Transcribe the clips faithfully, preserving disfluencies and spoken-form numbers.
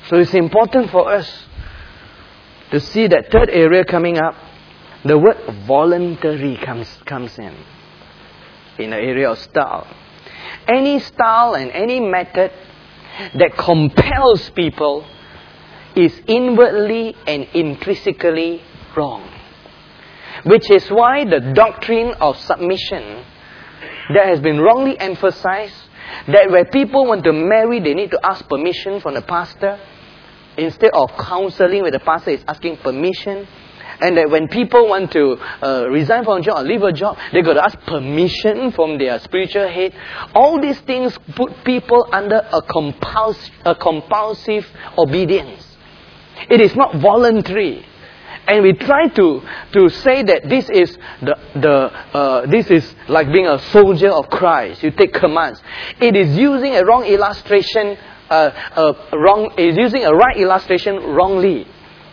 So it's important for us to see that third area coming up. The word voluntary comes, comes in. In the area of style. Any style and any method that compels people is inwardly and intrinsically wrong. Which is why the doctrine of submission that has been wrongly emphasized, that where people want to marry, they need to ask permission from the pastor. Instead of counseling with the pastor, is asking permission. And that when people want to uh, resign from a job or leave a job, they got to ask permission from their spiritual head. All these things put people under a, compuls- a compulsive obedience. It is not voluntary. And we try to, to say that this is the the uh, this is like being a soldier of Christ. You take commands. It is using a wrong illustration. Uh, uh, wrong. It is using a right illustration wrongly.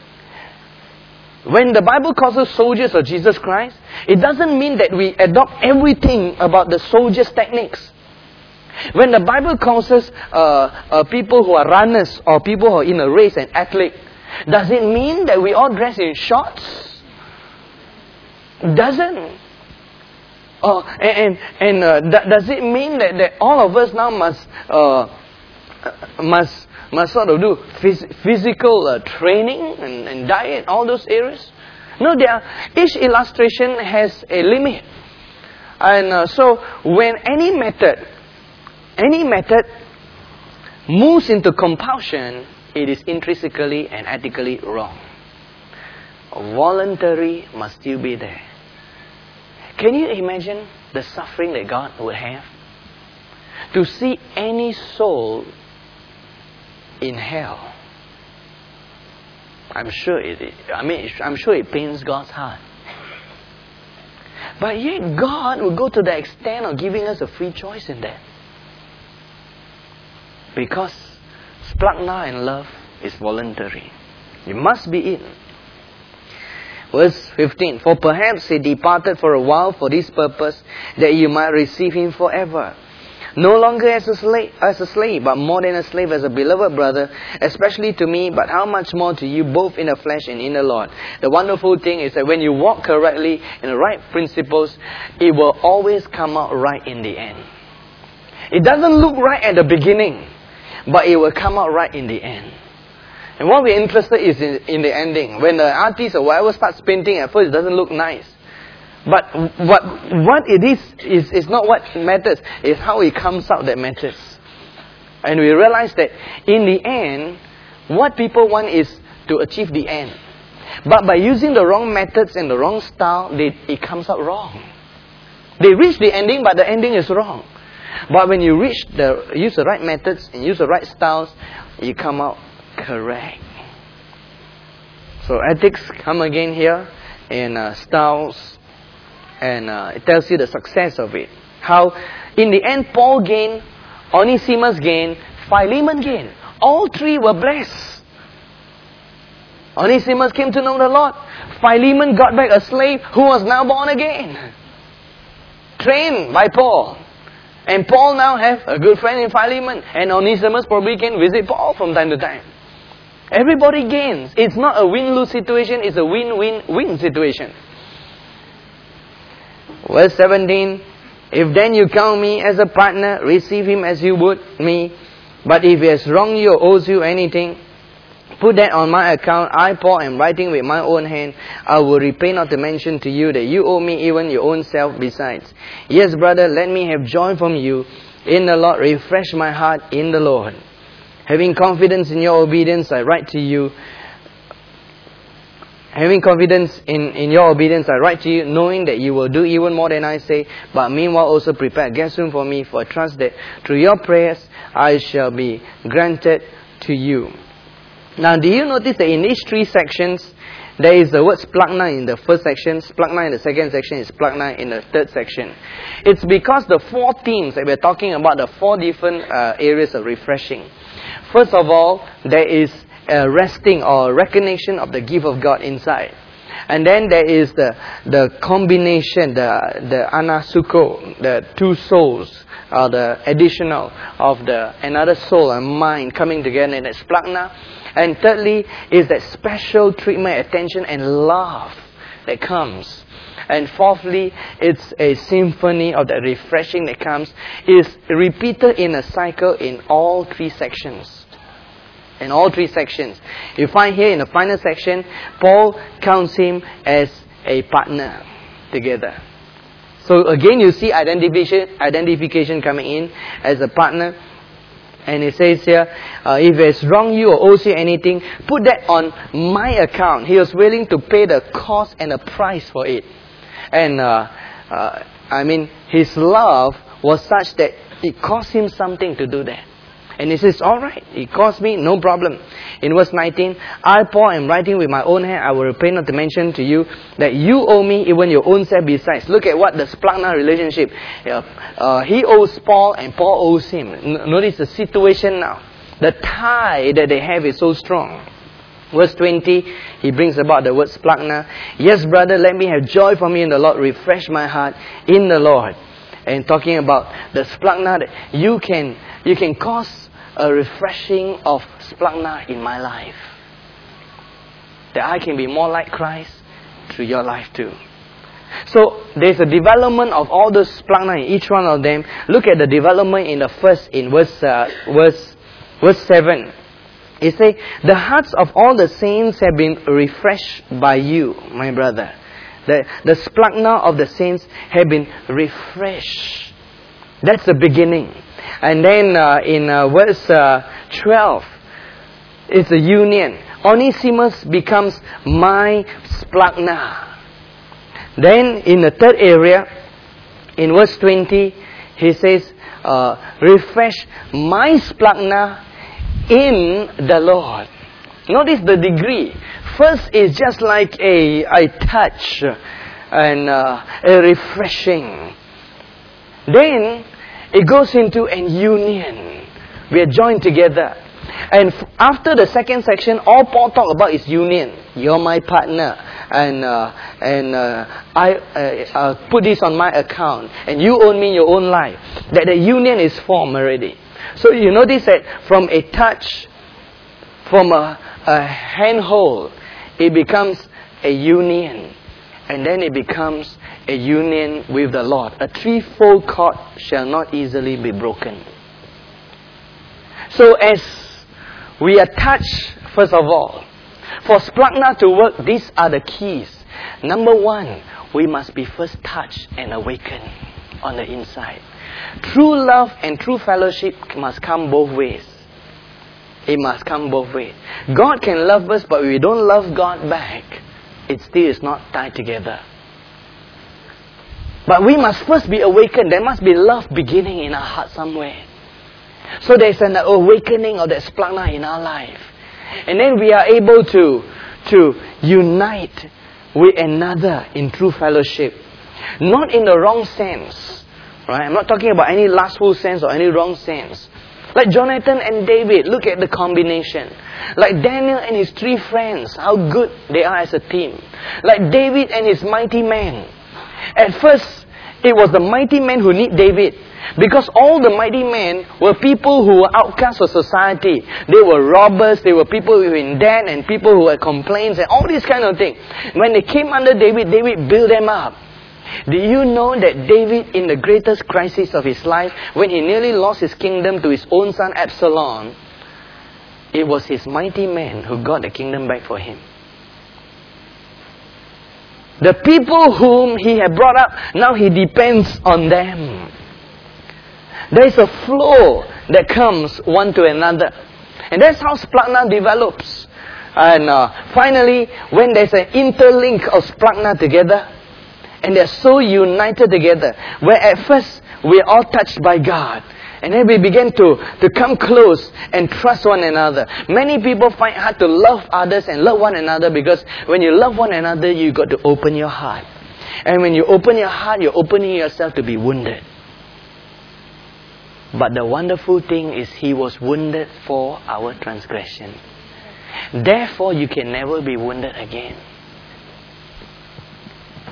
When the Bible calls us soldiers of Jesus Christ, it doesn't mean that we adopt everything about the soldier's techniques. When the Bible calls us uh, uh, people who are runners or people who are in a race and athlete, does it mean that we all dress in shorts? It doesn't. Oh, and and, and uh, th- does it mean that, that all of us now must uh, must must sort of do phys- physical uh, training and, and diet, all those areas? No, there are, each illustration has a limit. And uh, so when any method, any method moves into compulsion, it is intrinsically and ethically wrong. Voluntary must still be there. Can you imagine the suffering that God would have? To see any soul in hell. I'm sure it, I mean, I'm sure it pains God's heart. But yet God would go to the extent of giving us a free choice in that. Because splachna and love is voluntary. You must be in. Verse fifteen. For perhaps he departed for a while for this purpose, that you might receive him forever. No longer as a slave, as a slave, but more than a slave, as a beloved brother, especially to me, but how much more to you, both in the flesh and in the Lord. The wonderful thing is that when you walk correctly in the right principles, it will always come out right in the end. It doesn't look right at the beginning, but it will come out right in the end. And what we're interested is in, in the ending. When the artist or whatever starts painting, at first it doesn't look nice. But what what it is, is, is not what matters. It's how it comes out that matters. And we realize that in the end, what people want is to achieve the end. But by using the wrong methods and the wrong style, they, it comes out wrong. They reach the ending, but the ending is wrong. But when you reach the use the right methods and use the right styles, you come out correct. So ethics come again here in uh, styles. And uh, it tells you the success of it. How in the end Paul gained, Onesimus gained, Philemon gained. All three were blessed. Onesimus came to know the Lord. Philemon got back a slave who was now born again. Trained by Paul. And Paul now have a good friend in Philemon. And Onesimus probably can visit Paul from time to time. Everybody gains. It's not a win-lose situation. It's a win-win-win situation. Verse seventeen. If then you count me as a partner, receive him as you would me. But if he has wronged you or owes you anything, put that on my account. I, Paul, am writing with my own hand. I will repay, not to mention to you that you owe me even your own self besides. Yes, brother, let me have joy from you in the Lord. Refresh my heart in the Lord. Having confidence in your obedience, I write to you. Having confidence in, in your obedience, I write to you, knowing that you will do even more than I say, but meanwhile also prepare a guest room for me, for I trust that through your prayers I shall be granted to you. Now, do you notice that in these three sections, there is the word splachna in the first section, splachna in the second section, is splachna in the third section. It's because the four themes that we're talking about, the four different uh, areas of refreshing. First of all, there is a resting or recognition of the gift of God inside. And then there is the the combination, the the anasuko, the two souls, or the additional of the another soul and mind coming together in that splagna. And thirdly is that special treatment, attention and love that comes. And fourthly, it's a symphony of that refreshing that comes, is repeated in a cycle in all three sections. In all three sections. You find here in the final section, Paul counts him as a partner together. So again, you see identification, identification coming in as a partner. And it says here, uh, if he has wronged you or owes you anything, put that on my account. He was willing to pay the cost and the price for it. And uh, uh, I mean, his love was such that it cost him something to do that. And he says, all right, it cost me, no problem. In verse nineteen, I, Paul, am writing with my own hand. I will repay, not to mention to you that you owe me even your own self besides. Look at what the splagna relationship. Uh, uh, he owes Paul and Paul owes him. N- notice the situation now. The tie that they have is so strong. Verse twenty, he brings about the word splagna. Yes, brother, let me have joy for me in the Lord. Refresh my heart in the Lord. And talking about the splagna, that you can, you can cause a refreshing of splagna in my life. That I can be more like Christ through your life too. So there's a development of all those splagna in each one of them. Look at the development in the first, in verse uh, verse verse seven. It says, the hearts of all the saints have been refreshed by you, my brother. The, the splagna of the saints have been refreshed. That's the beginning. And then uh, in uh, verse uh, twelve, it's a union. Onesimus becomes my splagna. Then in the third area, in verse twenty, he says, uh, refresh my splagna in the Lord. Notice the degree. First is just like a, a touch and uh, a refreshing. Then it goes into a union. We are joined together. And f- after the second section, all Paul talk about is union. You're my partner. And uh, and uh, I uh, uh, put this on my account. And you own me your own life. That the union is formed already. So you notice that from a touch, from a, a handhold, it becomes a union. And then it becomes a union with the Lord. A threefold cord shall not easily be broken. So as we are touched, first of all, for splagna to work, these are the keys. Number one, we must be first touched and awakened on the inside. True love and true fellowship must come both ways. It must come both ways. God can love us, but if we don't love God back, it still is not tied together. But we must first be awakened. There must be love beginning in our heart somewhere. So there's an awakening of that splagna in our life. And then we are able to, to unite with another in true fellowship. Not in the wrong sense. Right? I'm not talking about any lustful sense or any wrong sense. Like Jonathan and David, look at the combination. Like Daniel and his three friends, how good they are as a team. Like David and his mighty men. At first, it was the mighty men who need David. Because all the mighty men were people who were outcasts of society. They were robbers, they were people who were in debt, and people who had complaints and all these kind of things. When they came under David, David built them up. Do you know that David, in the greatest crisis of his life, when he nearly lost his kingdom to his own son Absalom, it was his mighty men who got the kingdom back for him. The people whom he had brought up, now he depends on them. There is a flow that comes one to another. And that's how splagna develops. And uh, finally, when there's an interlink of splagna together, and they're so united together, where at first we're all touched by God. And then we begin to, to come close and trust one another. Many people find it hard to love others and love one another because when you love one another, you got to open your heart. And when you open your heart, you're opening yourself to be wounded. But the wonderful thing is He was wounded for our transgression. Therefore, you can never be wounded again.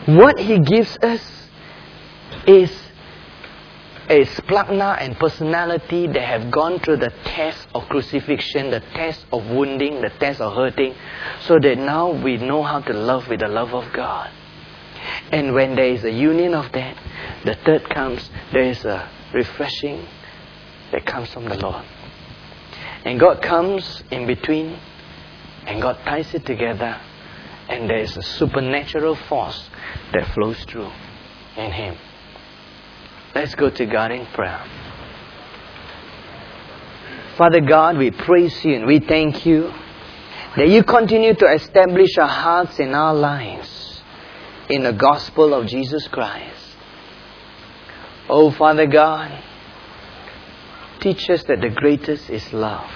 What He gives us is a splagna and personality that have gone through the test of crucifixion, the test of wounding, the test of hurting, so that now we know how to love with the love of God. And when there is a union of that, the third comes, there is a refreshing that comes from the Lord. And God comes in between, and God ties it together, and there is a supernatural force that flows through in Him. Let's go to God in prayer. Father God, we praise You and we thank You that You continue to establish our hearts and our lives in the gospel of Jesus Christ. Oh Father God, teach us that the greatest is love.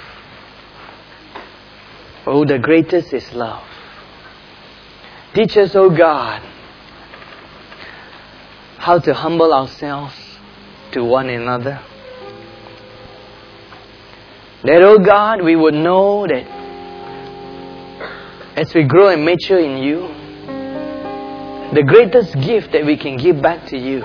Oh, the greatest is love. Teach us, oh God, how to humble ourselves to one another. That, oh God, we would know that as we grow and mature in You, the greatest gift that we can give back to You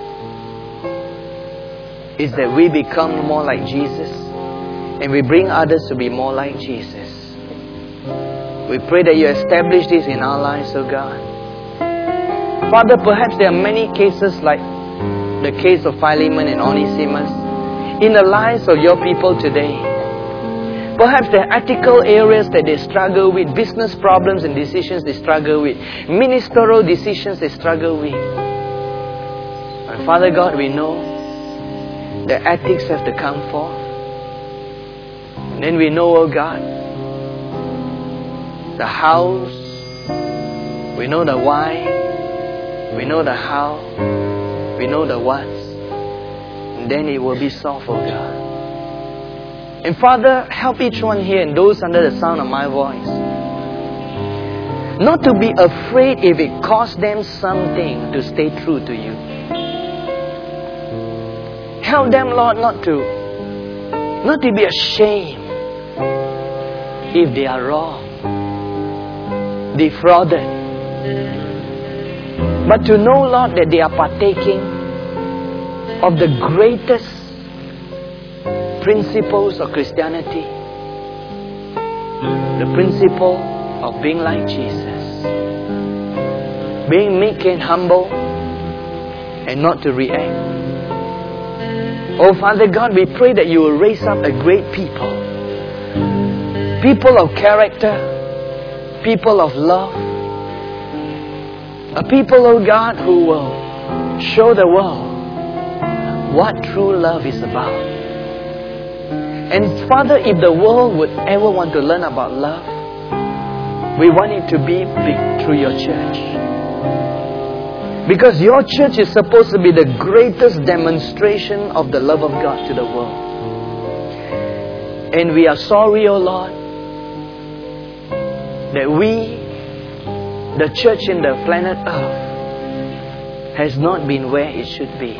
is that we become more like Jesus and we bring others to be more like Jesus. We pray that You establish this in our lives, oh God. Father, perhaps there are many cases like the case of Philemon and Onesimus in the lives of Your people today. Perhaps there are ethical areas that they struggle with, business problems and decisions they struggle with, ministerial decisions they struggle with. And Father God, we know that ethics have to come forth. And then we know, oh God, the hows, we know the why, we know the how, we know the what's, and then it will be solved, oh God. And Father, help each one here and those under the sound of my voice not to be afraid if it costs them something to stay true to You. Help them, Lord, not to not to be ashamed if they are wrong, defrauded, but to know, Lord, that they are partaking of the greatest principles of Christianity, the principle of being like Jesus, being meek and humble and not to react. Oh Father God, we pray that You will raise up a great people, people of character, people of love, a people, oh God, who will show the world what true love is about. And Father, if the world would ever want to learn about love, we want it to be big through Your church. Because Your church is supposed to be the greatest demonstration of the love of God to the world. And we are sorry, oh Lord, that we, the church in the planet Earth, has not been where it should be.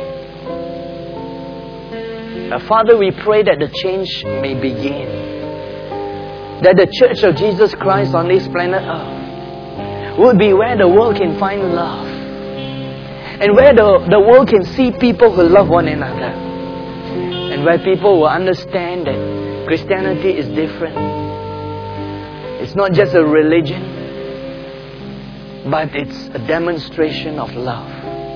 Uh, Father, we pray that the change may begin. That the church of Jesus Christ on this planet Earth will be where the world can find love. And where the, the world can see people who love one another. And where people will understand that Christianity is different. It's not just a religion, but it's a demonstration of love.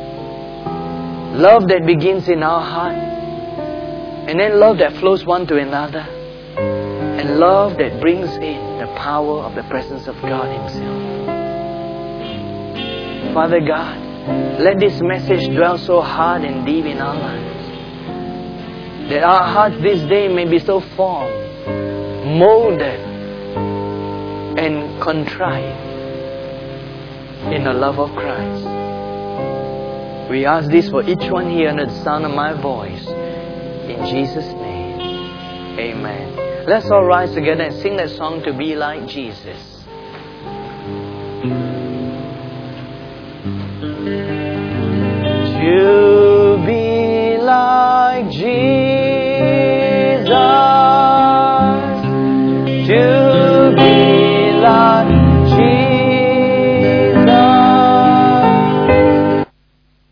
Love that begins in our heart, and then love that flows one to another, and love that brings in the power of the presence of God Himself. Father God, let this message dwell so hard and deep in our lives, that our hearts this day may be so formed, molded, and contrite in the love of Christ. We ask this for each one here under the sound of my voice. In Jesus' name, amen. Let's all rise together and sing that song, To Be Like Jesus.